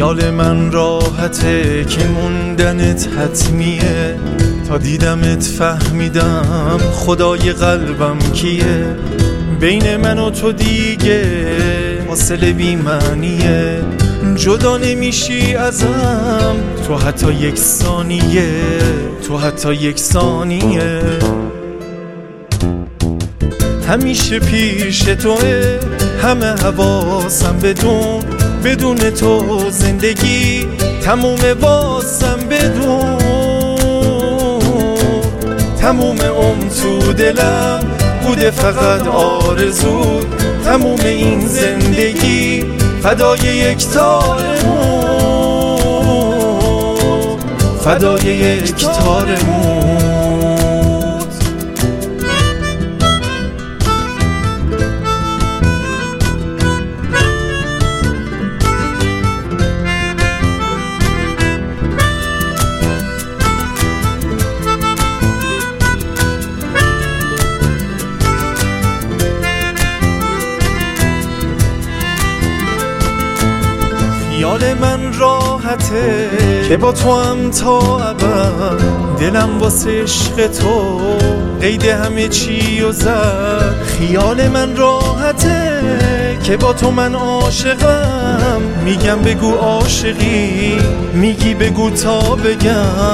خیال من راحته که موندنت حتمیه، تا دیدمت فهمیدم خدای قلبم کیه. بین من و تو دیگه فاصله بی معنیه، جدا نمیشی ازم تو حتی یک ثانیه، تو حتی یک ثانیه. همیشه پیش توه، همه حواسم بدون تو زندگی تموم واسم بدون. تموم تو دلم بوده فقط آرزو، تموم این زندگی فدای یک تارمون، فدای یک تارمون. خیال من راحته که با تو هم تا ابد، دلم واسه عشق تو قید همه چی و زد. خیال من راحته که با تو من عاشقم، میگم بگو عاشقی، میگی بگو تا بگم.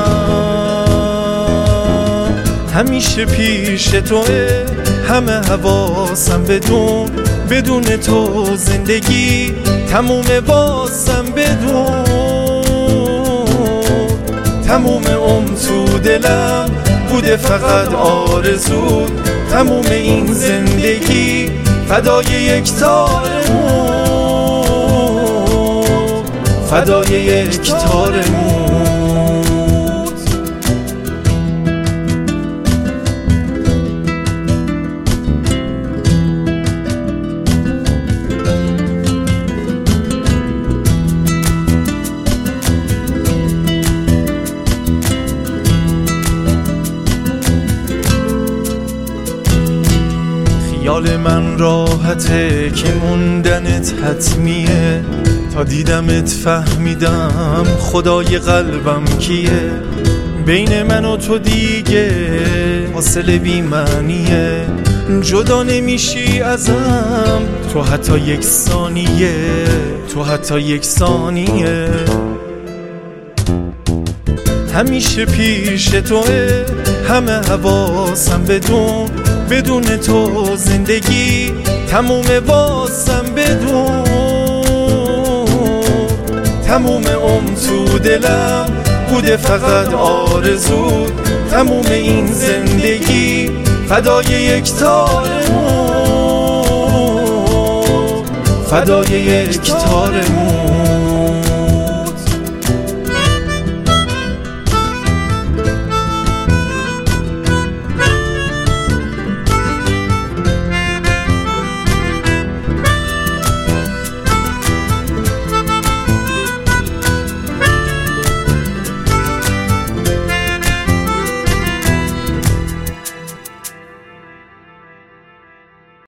همیشه پیش توه، همه حواسم بدون تو زندگی تموم واسم بدون. تموم تو دلم بوده فقط آرزو، تموم این زندگی فدای یک تارمون، فدای یک تارمون. خیال من راحته که موندنت حتمیه، تا دیدمت فهمیدم خدای قلبم کیه. بین من و تو دیگه فاصله بی معنیه، جدا نمیشی ازم تو حتی یک ثانیه، تو حتی یک ثانیه. همیشه پیش توه، همه حواسم بدون تو زندگی تموم واسم بدون. تموم تو دلم بوده فقط آرزو، تموم این زندگی فدای یک تارمون، فدای یک تارمون.